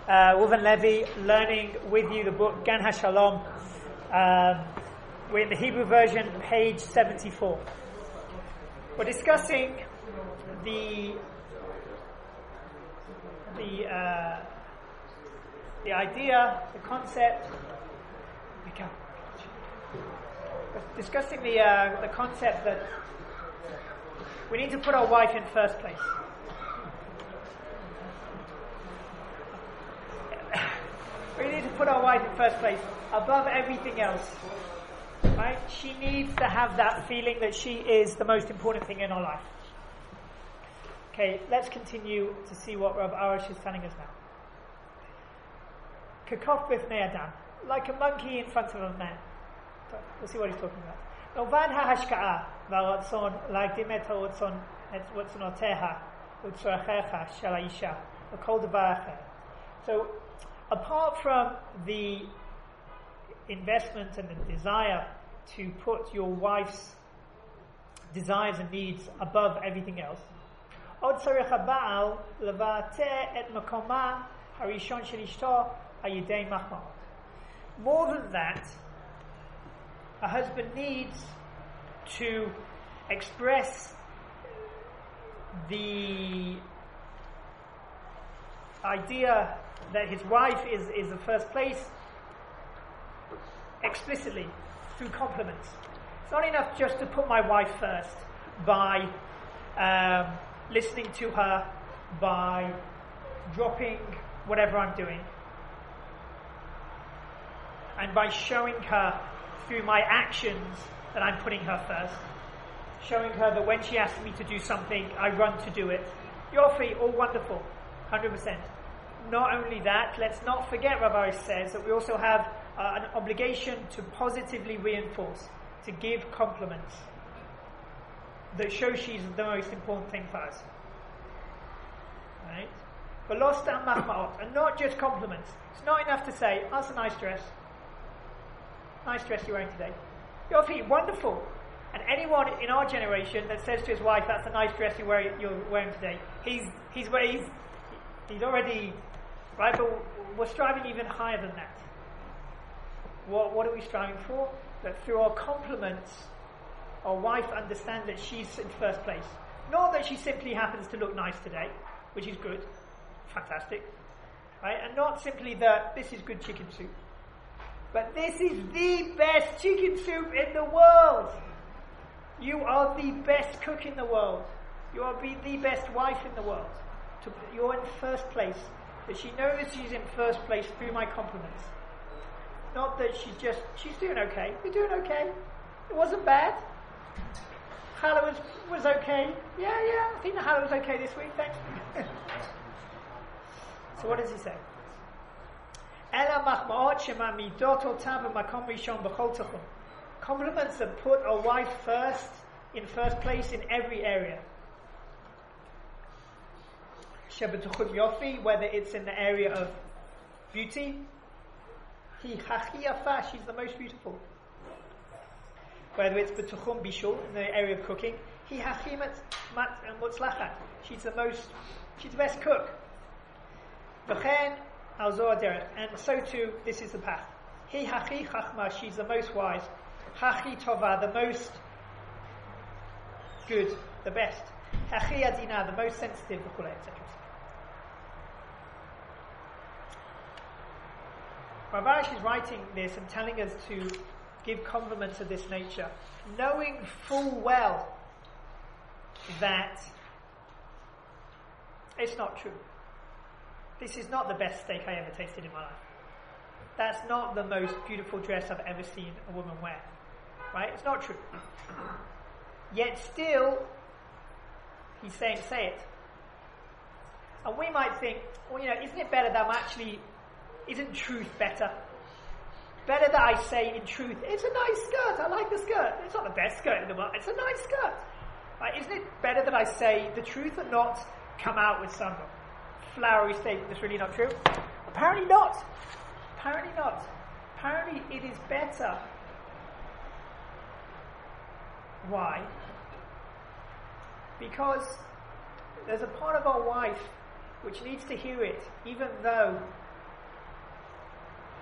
Reuven Levi, learning with you the book Gan HaShalom. We're in the Hebrew version, page 74. We're discussing the idea, the concept. We're discussing the concept that we need to put our wife in first place. We need to put our wife in first place, above everything else. Right? She needs to have that feeling that she is the most important thing in our life. Okay, let's continue to see what Rav Arush is telling us now. Kakof b'fnei Adam, like a monkey in front of a man. We'll see what he's talking about. Novad ha'hashka'a v'aratzon להקדים את הרצון את רצונותיה וצרכיה של האישה וכל דבר אחר. So, apart from the investment and the desire to put your wife's desires and needs above everything else, עוד צריך הבעל לבטא את מקומה הראשון של אשתו על ידי מחמאות. More than that, a husband needs to express the idea that his wife is the first place explicitly through compliments. It's not enough just to put my wife first by listening to her, by dropping whatever I'm doing, and by showing her through my actions that I'm putting her first, showing her that when she asks me to do something, I run to do it. Yofi, all wonderful, 100%. Not only that, let's not forget, Rabbi says, that we also have an obligation to positively reinforce, to give compliments that show she's the most important thing for us. Right? But lost and mahma'ot, and not just compliments. It's not enough to say, oh, that's a nice dress. Nice dress you're wearing today. Yofi, wonderful. And anyone in our generation that says to his wife, that's a nice dress you're wearing today, he's already, right? But we're striving even higher than that. What are we striving for? That through our compliments, our wife understands that she's in first place. Not that she simply happens to look nice today, which is good, fantastic, right? And not simply that this is good chicken soup, but this is the best chicken soup in the world. You are the best cook in the world. You are the best wife in the world. You're in first place. That she knows she's in first place through my compliments. Not that she's doing okay. You're doing okay. It wasn't bad. Challah was okay. Yeah, I think the challah was okay this week, thanks. So what does he say? Compliments that put a wife in first place in every area. Whether it's in the area of beauty, she's the most beautiful. Whether it's b'tuchum bishul, in the area of cooking, she's the best cook. And so too, this is the path. She's the most wise. The most good, the best. The most sensitive, etc. Rav Arush is writing this and telling us to give compliments of this nature, knowing full well that it's not true. This is not the best steak I ever tasted in my life. That's not the most beautiful dress I've ever seen a woman wear. Right? It's not true. Yet still, he's saying, say it. And we might think, well, isn't it better that isn't truth better? Better that I say in truth, it's a nice skirt, I like the skirt. It's not the best skirt in the world, it's a nice skirt. Right? Isn't it better that I say the truth and not come out with some flowery statement that's really not true? Apparently not. Apparently it is better. Why? Because there's a part of our wife which needs to hear it, even though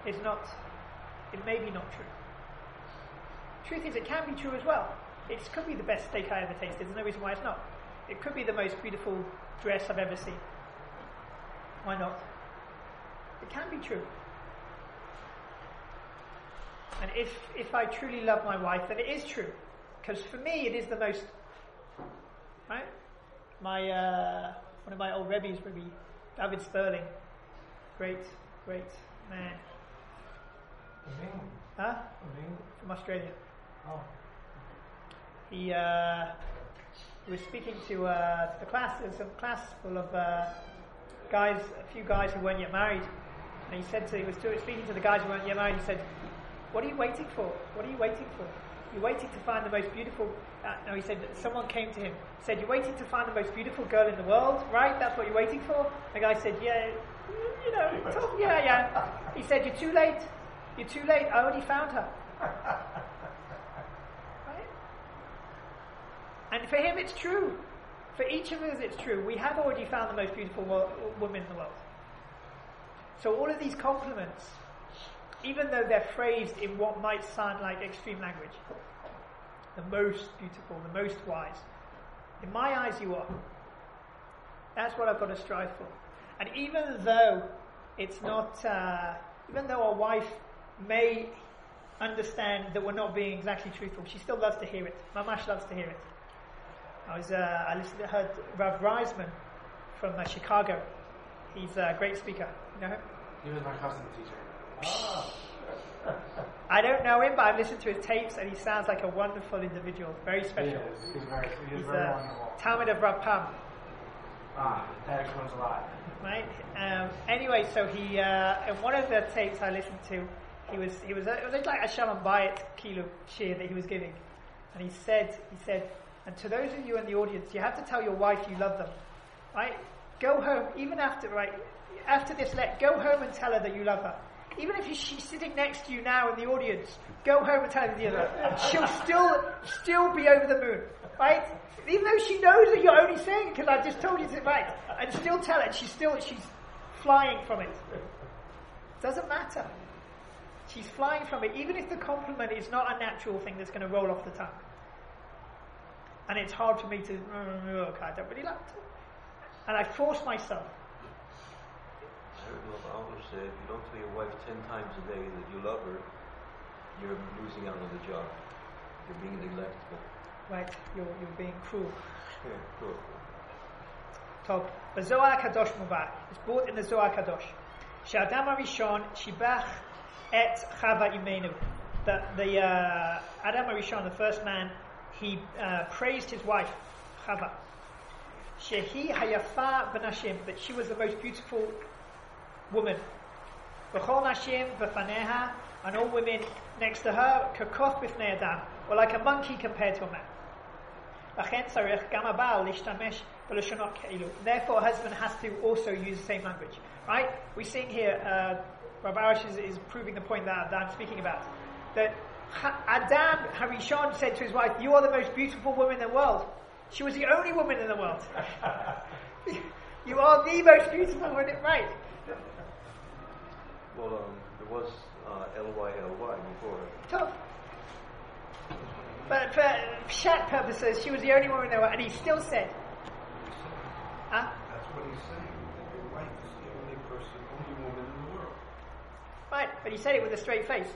is not, it may be not true. Truth is, it can be true as well. It could be the best steak I ever tasted. There's no reason why it's not. It could be the most beautiful dress I've ever seen. Why not? It can be true. And if I truly love my wife, then it is true. Because for me, it is the most, right? One of my old Rebbes, Rebbe David Sperling, great man. Huh? From Australia. Oh. He was speaking to the class. There's a class full of guys, a few guys who weren't yet married. And he said he was speaking to the guys who weren't yet married. He said, "What are you waiting for? What are you waiting for? You're waiting to find the most beautiful." No, he said someone came to him. Said, "You're waiting to find the most beautiful girl in the world, right? That's what you're waiting for." The guy said, "Yeah, yeah." He said, "You're too late. You're too late. I already found her." Right? And for him, it's true. For each of us, it's true. We have already found the most beautiful woman in the world. So all of these compliments, even though they're phrased in what might sound like extreme language, the most beautiful, the most wise, in my eyes you are. That's what I've got to strive for. And even though it's not, even though our wife may understand that we're not being exactly truthful, she still loves to hear it. Mamash loves to hear it. I listened to her, Rav Reisman from Chicago. He's a great speaker. You know him? He was my cousin teacher. I don't know him, but I've listened to his tapes, and he sounds like a wonderful individual. Very special. He's very wonderful. Talmud of Rav Pam. That explains a lot. Right. Anyway, so he in one of the tapes I listened to, it was like a Shalom Bayit Kilu shir that he was giving, and he said, and to those of you in the audience, you have to tell your wife you love them, right? Go home, even after this, go home and tell her that you love her. Even if she's sitting next to you now in the audience, go home and tell her that you love her. And she'll still be over the moon, right? Even though she knows that you're only saying it because I just told you to, right? And still tell her, she's flying from it. Doesn't matter. She's flying from it, even if the compliment is not a natural thing that's going to roll off the tongue. And it's hard for me to, I don't really like it. And I force myself. I heard Rabbi Alber say, if you don't tell your wife 10 times a day that you love her, you're losing out on the job. You're being neglectful. Right, you're being cruel. Yeah, cruel. Top. The Zohar Kadosh Mubak. It's brought in the Zohar Kadosh. Sh'Adam HaRishon shibach et Chava imenu. The Adam HaRishon, the first man, he praised his wife, Chava. Shehi hayafa v'nashim, that she was the most beautiful woman. V'chol nashim v'faneha, and all women next to her, kakoth b'fnei Adam, or like a monkey compared to a man. Therefore, a husband has to also use the same language. Right? We sing here, Rabbi Arash is proving the point that I'm speaking about. That Adam HaRishon said to his wife, "You are the most beautiful woman in the world." She was the only woman in the world. You are the most beautiful woman, right? Well, there was L-Y-L-Y before. Tough. But for Pshat purposes, she was the only woman in the world, and he still said, huh? That's what he's saying. That your wife is the only woman in the world. Right, but he said it with a straight face.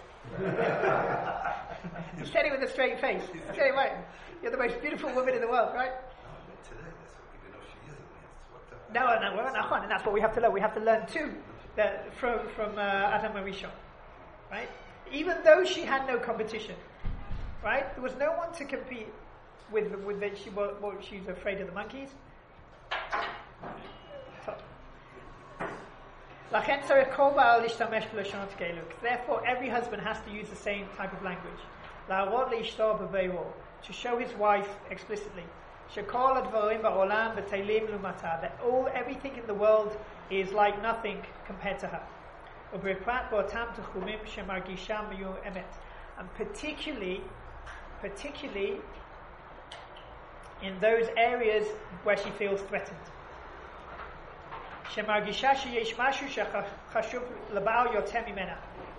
He said it with a straight face. He said it right. You're the most beautiful woman in the world, right? No, but today, that's what we know she isn't. And that's what we have to learn. We have to learn too from Adam HaRishon, right? Even though she had no competition, right? There was no one to compete with that. She was afraid of the monkeys. Therefore, every husband has to use the same type of language. To show his wife explicitly. That everything in the world is like nothing compared to her. And particularly in those areas where she feels threatened.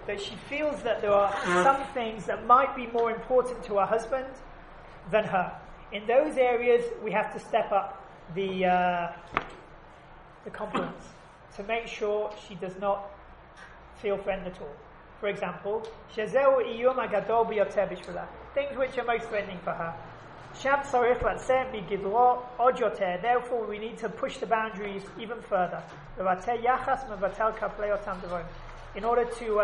that she feels that there are some things that might be more important to her husband than her. In those areas, we have to step up the compliments to make sure she does not feel threatened at all. For example, things which are most threatening for her. Therefore, we need to push the boundaries even further. In order to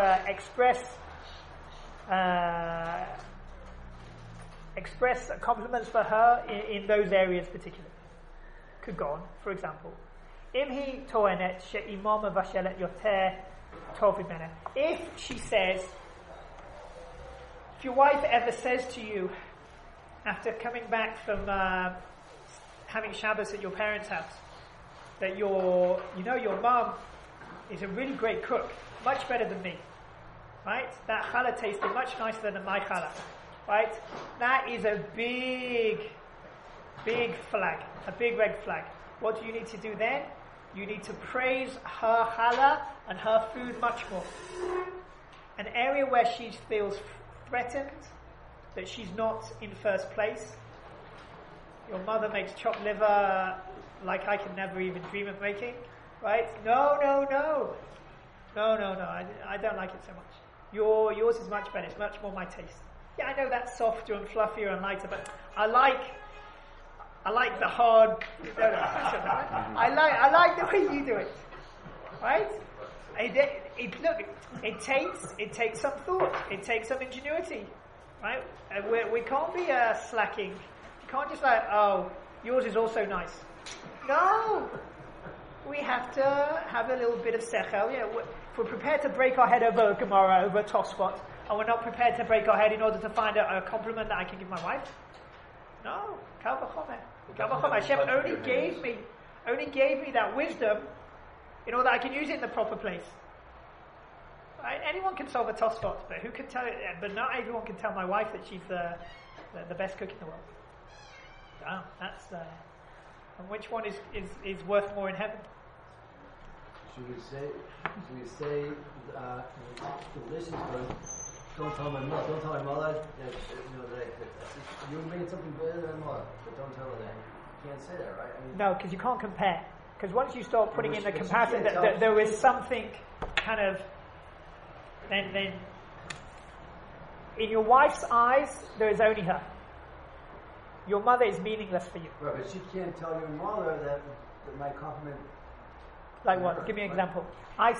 express compliments for her in those areas particularly. Could go on, for example. If she says, if your wife ever says to you, after coming back from having Shabbos at your parents' house, that your mom is a really great cook, much better than me, right? That challah tasted much nicer than my challah, right? That is a big flag, a big red flag. What do you need to do then? You need to praise her challah and her food much more. An area where she feels threatened, that she's not in first place. Your mother makes chopped liver like I can never even dream of making, right? No. I don't like it so much. Yours is much better. It's much more my taste. Yeah, I know that's softer and fluffier and lighter, but I like the hard. I like the way you do it, right? It takes some thought. It takes some ingenuity, right? We can't be slacking. You can't just like, oh, yours is also nice. No, we have to have a little bit of sechel. Yeah, if we're prepared to break our head over a Gemara, over a Tosfot, and we're not prepared to break our head in order to find a compliment that I can give my wife. No, Kal v'chomer. Hashem only gave me that wisdom in order that I can use it in the proper place. Right? Anyone can solve a Tosfot, but who can tell it? But not everyone can tell my wife that she's the best cook in the world. Wow, that's and which one is worth more in heaven? Should we say delicious, but don't tell my mother that you're making something better than mother, but don't tell her that. You can't say that, right? No, because you can't compare. Because once you start putting in the comparison that there is something kind of, then in your wife's eyes there is only her. Your mother is meaningless for you. Right, but she can't tell your mother that my compliment. Like what? Give me an example. I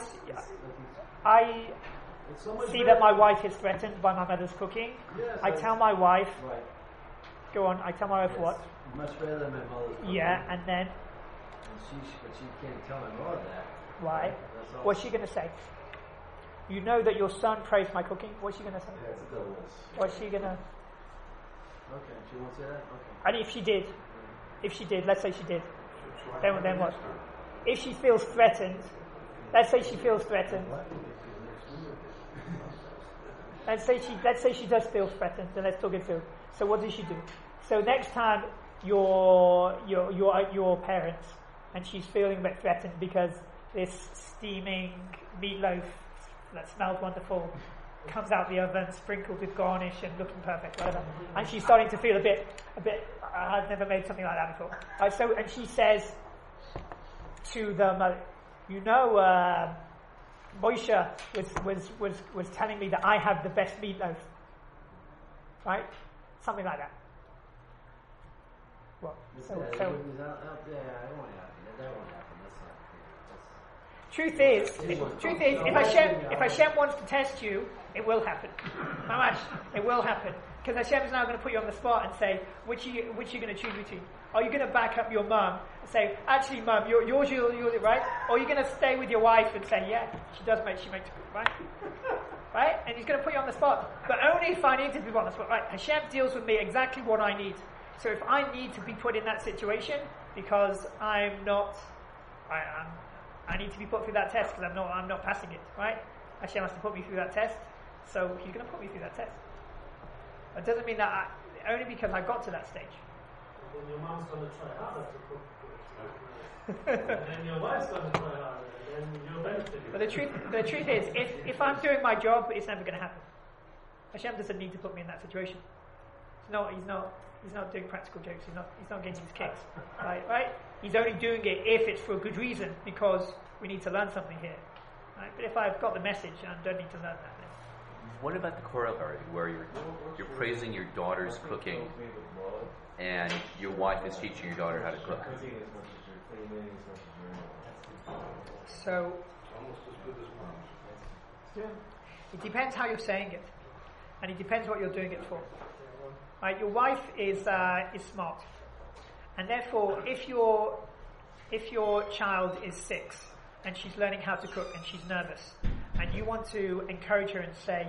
see that my wife is threatened by my mother's cooking. Yes, I tell my wife. Right. Go on. I tell my wife what? Much better than my mother's cooking. Yeah, and then. But she can't tell my mother that. Why? What's she going to say? You know that your son praised my cooking. What's she going to say? Yeah, it's a double. What's she going to? Okay, she won't say that? Okay. And if she did, let's say she did, then what? If she feels threatened, let's say she feels threatened. Let's say she does feel threatened, then let's talk it through. So what does she do? So next time your parents and she's feeling a bit threatened because this steaming meatloaf that smells wonderful comes out the oven, sprinkled with garnish and looking perfect, whatever. And she's starting to feel a bit. I've never made something like that before. And she says to the mother, Moshe was telling me that I have the best meatloaf, right? Something like that. What? That won't happen. Truth is, if Hashem wants to test you, it will happen. Mamash, it will happen. Because Hashem is now going to put you on the spot and say, which are you going to choose between? Are you going to back up your mum and say, actually mum, yours, right? Or are you going to stay with your wife and say, yeah, she makes good, right? Right? And he's going to put you on the spot. But only if I need to be on the spot, right? Hashem deals with me exactly what I need. So if I need to be put in that situation because I need to be put through that test because I'm not passing it, right? Hashem has to put me through that test, so He's going to put me through that test. It doesn't mean that only because I got to that stage. Then your mom's going to try harder to cook. And then your wife's going to try harder. then you'll benefit. But the truth is, if I'm doing my job, it's never going to happen. Hashem doesn't need to put me in that situation. He's not doing practical jokes. He's not getting his kicks. Right? He's only doing it if it's for a good reason, because we need to learn something here. Right? But if I've got the message, I don't need to learn that. What about the corollary, where you're praising your daughter's cooking, and your wife is teaching your daughter how to cook? So Almost as good as mine. it depends how you're saying it, and it depends what you're doing it for. Right? Your wife is smart, and therefore, if your child is 6 and she's learning how to cook and she's nervous, and you want to encourage her and say,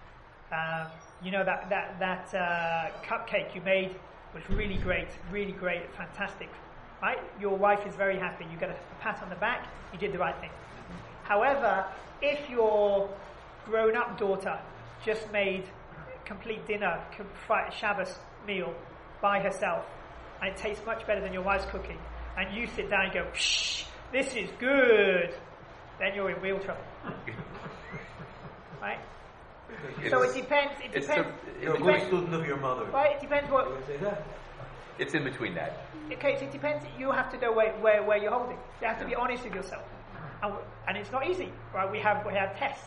that cupcake you made was really great, fantastic. Right? Your wife is very happy. You get a pat on the back. You did the right thing. However, if your grown-up daughter just made complete dinner, Shabbos meal by herself, and it tastes much better than your wife's cooking, and you sit down and go, "Psh, this is good," then you're in real trouble. Right? So it depends. You're a good student of your mother. Right? It depends what. You would say that. It's in between that. Okay, so it depends. You have to know where you're holding. You have to be honest with yourself, and it's not easy. Right? We have tests.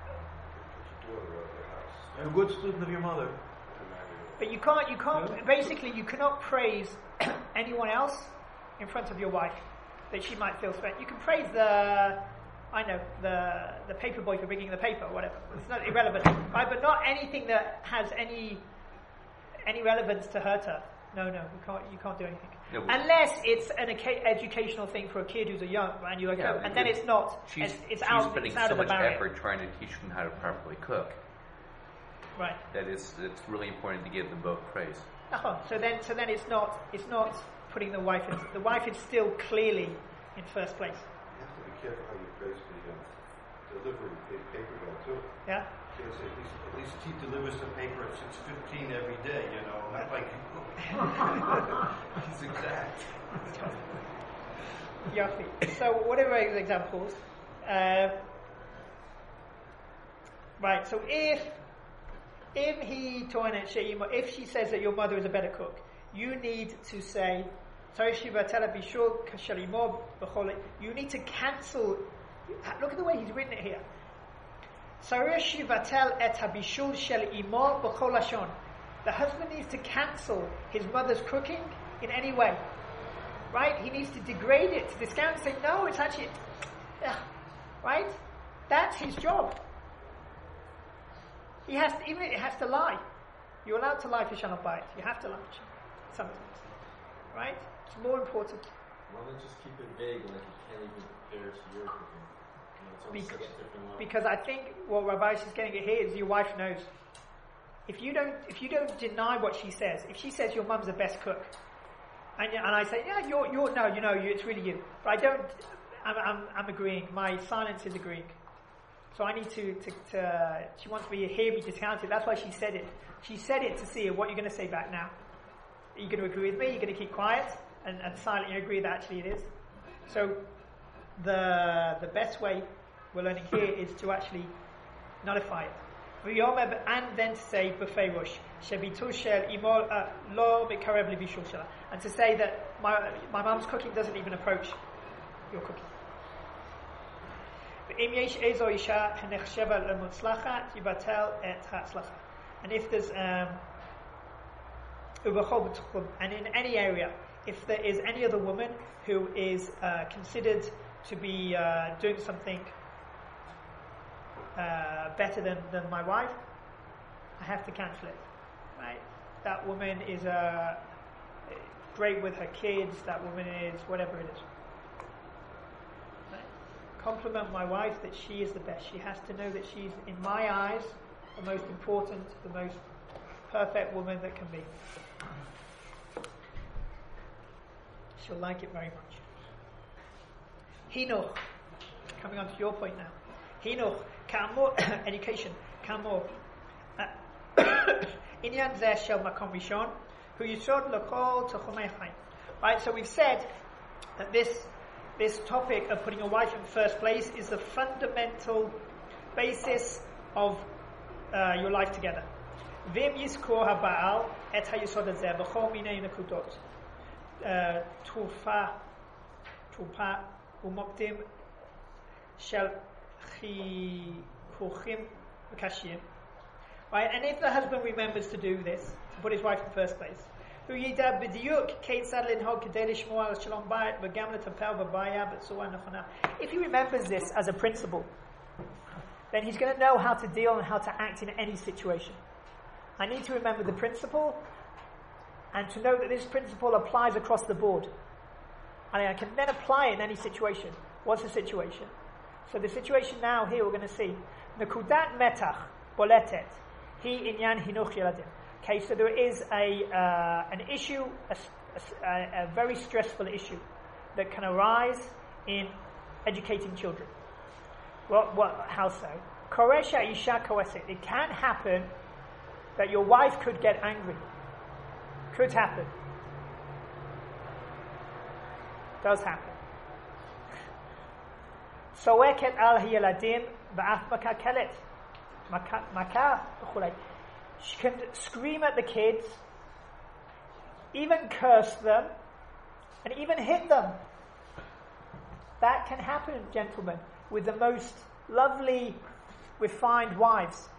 You're a good student of your mother. But you can't. Basically, you cannot praise anyone else in front of your wife that she might feel threatened. You can praise the paper boy for bringing the paper, or whatever. It's not irrelevant, right? But not anything that has any relevance to hurt her. No, you can't do anything. No, unless it's an educational thing for a kid who's a young, and you're like, Yeah, and then it's not. She's out putting of so the much barrier. effort trying to teach them how to properly cook. Right. That it's really important to give them both praise. So then it's not putting the wife in. The wife is still clearly in first place. You have to be careful how you praise the delivery paper guy too. Yeah. You say, at least he delivers the paper at 6:15 every day. Not like you. He's exact. Yafi. So what are those examples? Right. So if she says that your mother is a better cook, you need to say, you need to cancel. Look at the way he's written it here. The husband needs to cancel his mother's cooking in any way. Right? He needs to degrade it, to discount it, say, no, it's actually... right? That's his job. It has to lie. You're allowed to lie for Shalom Bayit. You have to lie for Shalom. Sometimes. Right? It's more important. Why don't just keep it vague like you can't even compare to your cooking? It's on such a different level. Because I think what Rabbi is getting at here is your wife knows. If you don't deny what she says, if she says your mum's the best cook, and I say, yeah, it's really you. But I'm agreeing. My silence is agreeing. So I need to she wants me to hear me discount it. That's why she said it. She said it to see what you're going to say back now. Are you going to agree with me? You're going to keep quiet and silent. You agree that actually it is. So the best way we're learning here is to actually nullify it. And then to say b'feirosh shebitul shel imo lo mikarev lebishul shela, and to say that my mum's cooking doesn't even approach your cooking. And if there's and in any area, if there is any other woman who is considered to be doing something better than my wife, I have to cancel it. Right? That woman is great with her kids. That woman is whatever it is. Right? Compliment my wife that she is the best. She has to know that she's, in my eyes, the most important, the most perfect woman that can be. She'll like it very much. Hinuch. Coming on to your point now. Hinuch. Ka'amor. Education. Ka'amor. Inyan zeh shel makom rishon hu yisod l'kol techumei chaim. Right, so we've said that this this topic of putting a wife in first place is the fundamental basis of your life together. Vim yizkor ha'ba'al et ha'yisod hazeh b'chol minei nekudot turpa u'mokdim shel chikuchim v'kashim. Right, and if the husband remembers to do this, to put his wife in first place, if he remembers this as a principle, then he's going to know how to deal and how to act in any situation. I need to remember the principle and to know that this principle applies across the board. And I can then apply it in any situation. What's the situation? So the situation now here we're going to see. Nekudat metach boletet hi inyan hinuch yeladim. Okay, so there is an issue, a very stressful issue that can arise in educating children. How so? Koresha isha koeset. It can happen that your wife could get angry. Could happen. Does happen. Soeket al yeladim ba'af makakelet. Makah b'chulei. She can scream at the kids, even curse them, and even hit them. That can happen, gentlemen, with the most lovely, refined wives.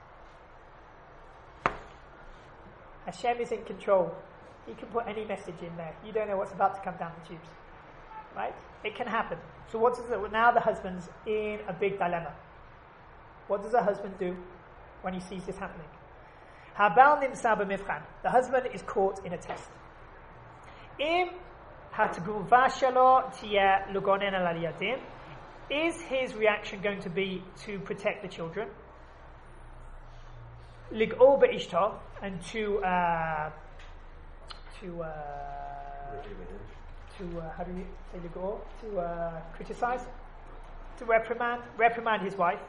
Hashem is in control. He can put any message in there. You don't know what's about to come down the tubes. Right? It can happen. So what does it? Now the husband's in a big dilemma. What does a husband do when he sees this happening? The husband is caught in a test. Is his reaction going to be to protect the children? And to how do you say ligor? To criticize, to reprimand his wife.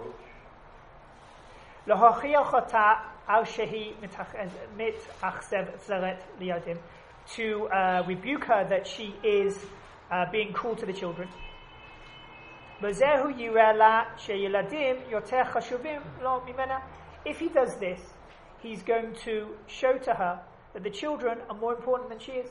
To rebuke her that she is being cruel to the children. If he does this, he's going to show to her that the children are more important than she is.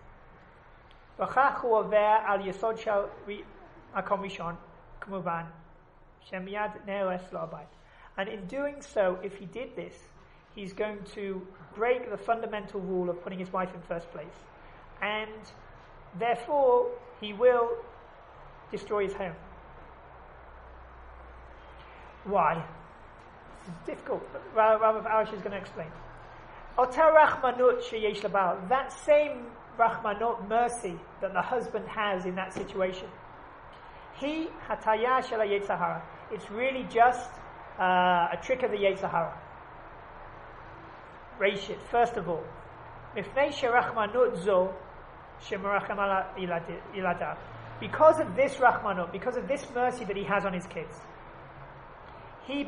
And in doing so, if he did this, he's going to break the fundamental rule of putting his wife in first place. And therefore, he will destroy his home. Why? This is difficult, but Rav Arish is going to explain. That same Rachmanut, mercy, that the husband has in that situation. It's really just a trick of the Yetzer Hara. Reshit, first of all, because of this Rachmanut, because of this mercy that he has on his kids, it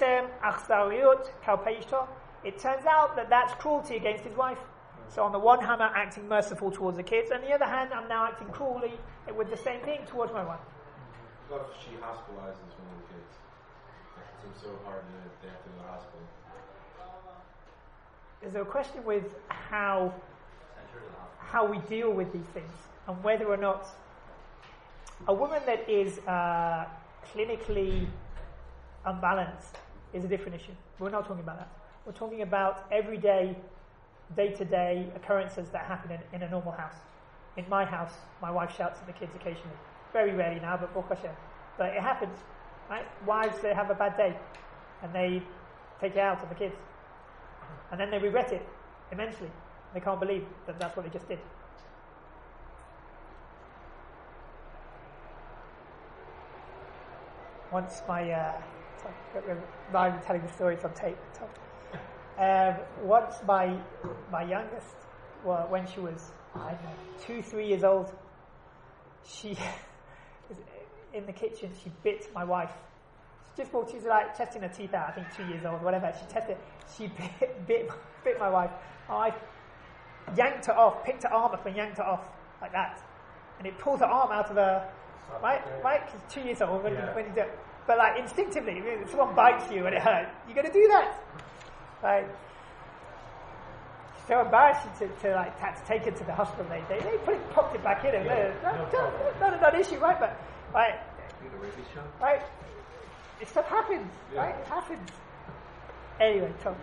turns out that that's cruelty against his wife. So on the one hand, I'm acting merciful towards the kids, and on the other hand, I'm now acting cruelly with the same thing towards my wife. What if she hospitalizes one of the kids? It seems so hard that they have to go to the hospital. There's a question with how we deal with these things, and whether or not a woman that is clinically unbalanced is a different issue. We're not talking about that. We're talking about everyday, day-to-day occurrences that happen in a normal house. In my house, my wife shouts at the kids occasionally. Very rarely now, but Baruch Hashem. But it happens, right? Wives, they have a bad day, and they take it out on the kids. And then they regret it immensely. They can't believe that that's what they just did. Once I'm telling the story, it's on tape. Once my youngest, well, when she was, I don't know, 2-3 years old, she was in the kitchen. She bit my wife. She just walked. She was like testing her teeth out. I think 2 years old, whatever. She bit my wife. My wife yanked her off, picked her arm up and yanked her off like that, and it pulled her arm out of her right? Because 2 years old when you do it. But like instinctively, if someone bites you and it hurts, you're going to do that, right? So embarrassing to had to take it to the hospital. They popped it back in. Not an issue, right? But right, right, it stuff happens, right? It happens. Anyway, Tom.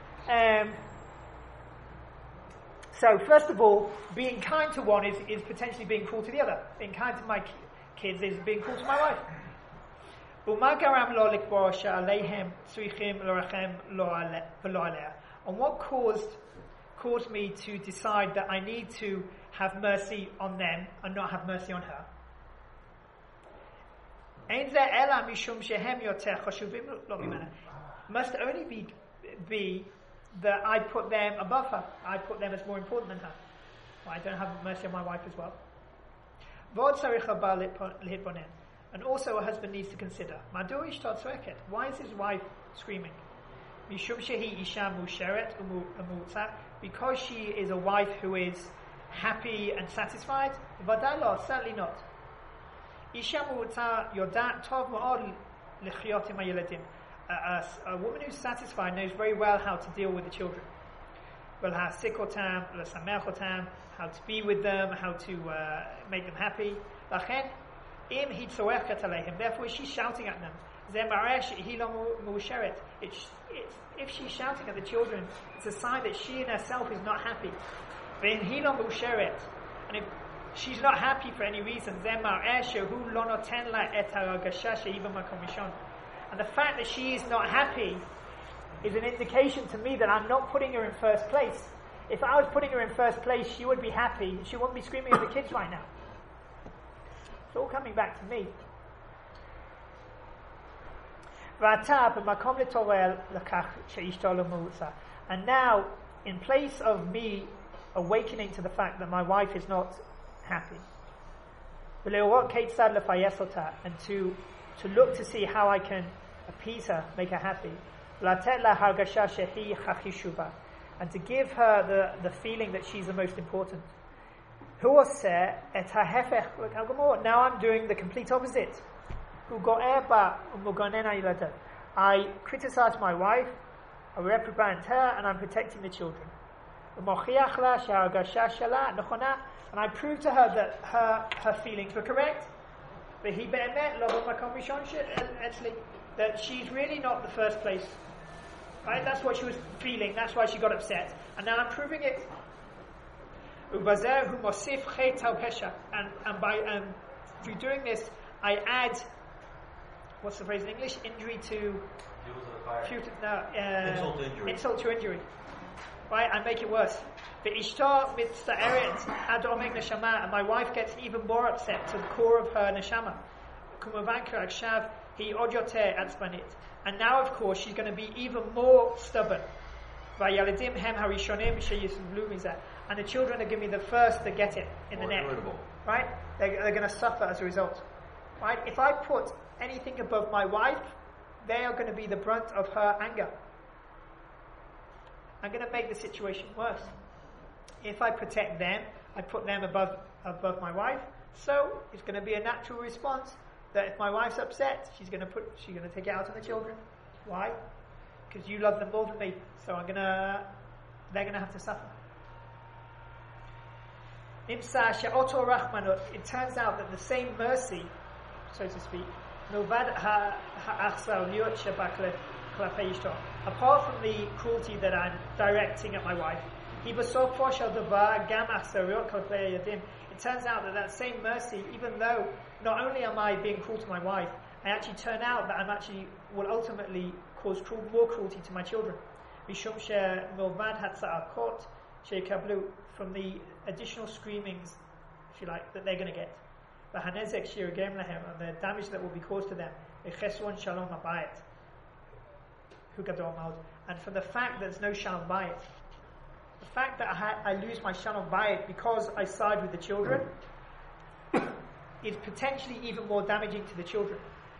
So first of all, being kind to one is potentially being cruel to the other. Being kind to my kids is being cruel to my wife. And what caused me to decide that I need to have mercy on them and not have mercy on her? Must only be that I put them above her. I put them as more important than her. Well, I don't have mercy on my wife as well. And also a husband needs to consider, why is his wife screaming? Because she is a wife who is happy and satisfied? Certainly not. A woman who's satisfied knows very well how to deal with the children. How to be with them, how to make them happy. Therefore, she's shouting at them. If she's shouting at the children, it's a sign that she in herself is not happy. And if she's not happy for any reason, and the fact that she is not happy is an indication to me that I'm not putting her in first place. If I was putting her in first place, she would be happy. She wouldn't be screaming at the kids right now. It's all coming back to me. And now, in place of me awakening to the fact that my wife is not happy, and to look to see how I can appease her, make her happy, and to give her the feeling that she's the most important. Now I'm doing the complete opposite. I criticize my wife, I reprimand her, and I'm protecting the children. And I prove to her that her feelings were correct. That she's really not the first place. Right? That's what she was feeling, that's why she got upset. And now I'm proving it. And through doing this, I add, what's the phrase in English? Injury to... insult to injury. Right? I make it worse. And my wife gets even more upset to the core of her neshama. And now, of course, she's going to be even more stubborn. And the children are going to be the first to get it in the neck. Right? They're going to suffer as a result. Right? If I put anything above my wife, they are going to be the brunt of her anger. I'm going to make the situation worse. If I protect them, I put them above my wife. So it's going to be a natural response that if my wife's upset, she's going to take it out on the children. Why? Because you love them more than me. So they're going to have to suffer. It turns out that the same mercy, so to speak, apart from the cruelty that I'm directing at my wife, it turns out that same mercy, even though not only am I being cruel to my wife, I actually turn out that will ultimately cause more cruelty to my children. From the additional screamings, if you like, that they're going to get. And the damage that will be caused to them. And from the fact that there's no shalom bayit, the fact that I lose my shalom bayit because I side with the children is potentially even more damaging to the children.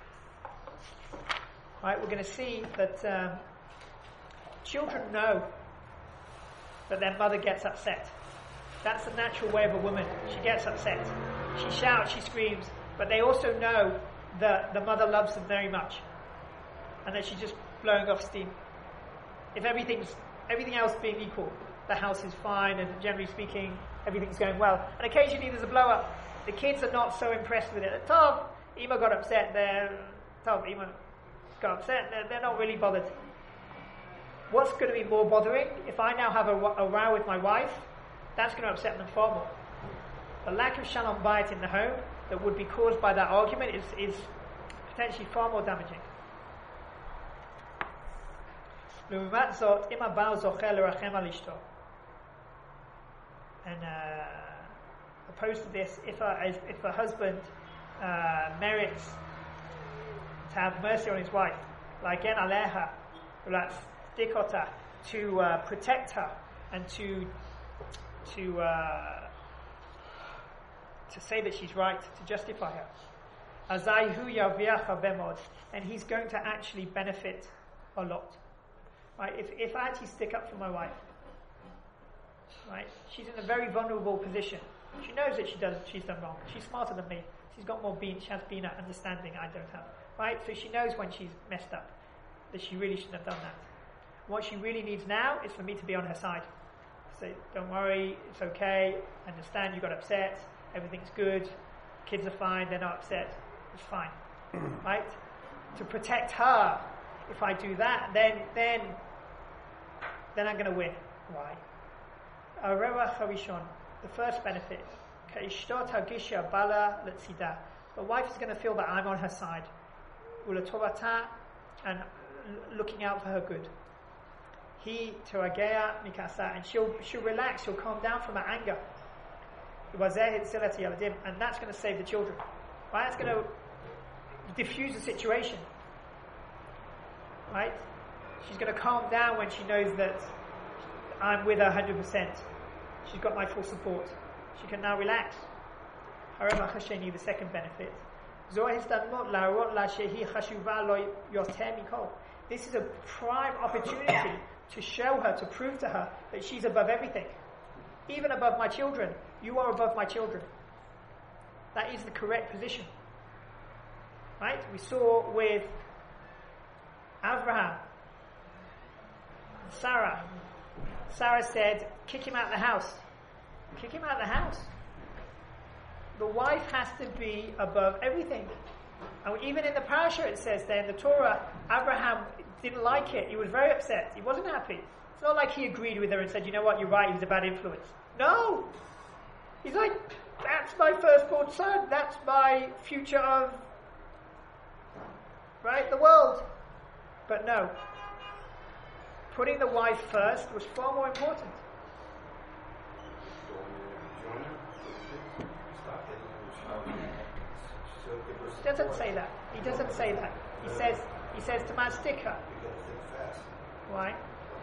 Right? We're going to see that children know that their mother gets upset. That's the natural way of a woman. She gets upset. She shouts, she screams. but they also know that the mother loves them very much, and that she's just blowing off steam. If everything else being equal, the house is fine, and generally speaking, everything's going well. And occasionally there's a blow up. The kids are not so impressed with it. Tov, Ima got upset. Ima got upset. They're not really bothered. What's going to be more bothering? If I now have a row with my wife, that's going to upset them far more. The lack of shalom bayit in the home that would be caused by that argument is potentially far more damaging. And opposed to this, if a husband merits to have mercy on his wife, like en aleha, to protect her and to say that she's right, to justify her. And he's going to actually benefit a lot. Right? If I actually stick up for my wife, right? She's in a very vulnerable position. She knows that she's done wrong. She's smarter than me. She's got more she has been understanding I don't have. Right? So she knows when she's messed up, that she really shouldn't have done that. What she really needs now is for me to be on her side. Say, don't worry, it's okay, I understand you got upset, everything's good, kids are fine, they're not upset, it's fine. Right? To protect her, if I do that, then I'm going to win. Why? The first benefit, the wife is going to feel that I'm on her side, and looking out for her good. And she'll relax, she'll calm down from her anger. And that's going to save the children. Right? It's going to diffuse the situation. Right? She's going to calm down when she knows that I'm with her 100%. She's got my full support. She can now relax. However, the second benefit. This is a prime opportunity to show her, to prove to her that she's above everything. Even above my children. You are above my children. That is the correct position. Right? We saw with Abraham, Sarah. Sarah said, kick him out of the house. Kick him out of the house. The wife has to be above everything. And even in the parasha it says there in the Torah, Abraham didn't like it. He was very upset. He wasn't happy. It's not like he agreed with her and said, you know what, you're right, he was a bad influence. No! He's like, that's my firstborn son. That's my future of, right, the world. But no. Putting the wife first was far more important. He doesn't say that. He doesn't say that. He says to Mastika. Why?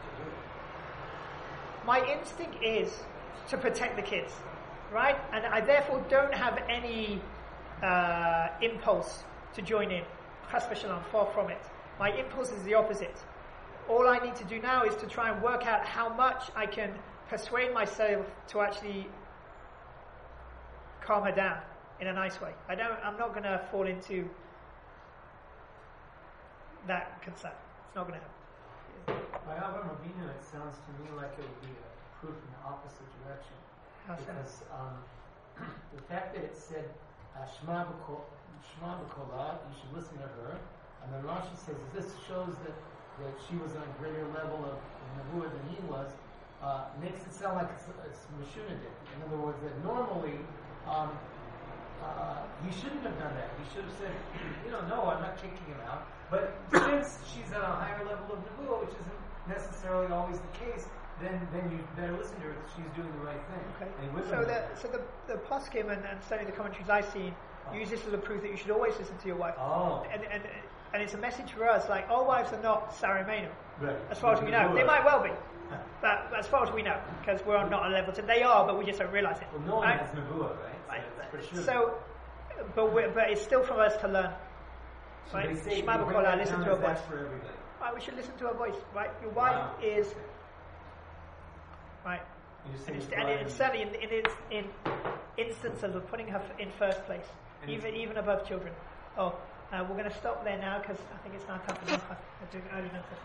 My instinct is to protect the kids, right? And I therefore don't have any impulse to join in. Chas v'shalom, far from it. My impulse is the opposite. All I need to do now is to try and work out how much I can persuade myself to actually calm her down in a nice way. I'm not going to fall into that concern. It's not going to happen. By Avraham Avinu, it sounds to me like it would be a proof in the opposite direction. Because the fact that it said Shema b'kolah, you should listen to her, and then Rashi says this shows that she was on a greater level of nevuah than he was, makes it sound like it's Meshunadik. In other words, that normally he shouldn't have done that. He should have said, no, I'm not kicking him out. But since she's at a higher level of nevuah, which isn't necessarily always the case, then you better listen to her. She's doing the right thing. Okay. So the poskim and certainly the commentaries I've seen use this as a proof that you should always listen to your wife. Oh. And it's a message for us, like, all wives are not Sarimenu. Right. As far as we know. They might well be. But as far as we know, because we're on not a level to, they are, but we just don't realize it. Well, no one has nevuah, right? So for sure. So, but it's still for us to learn. So right? they say Shema b'kolah, listen to her voice. For everybody. Right, we should listen to her voice. Right, your wife is right, and it's certainly in instances of putting her in first place. even above children. We're going to stop there now because I think it's now time for Mincha. I do early Mincha.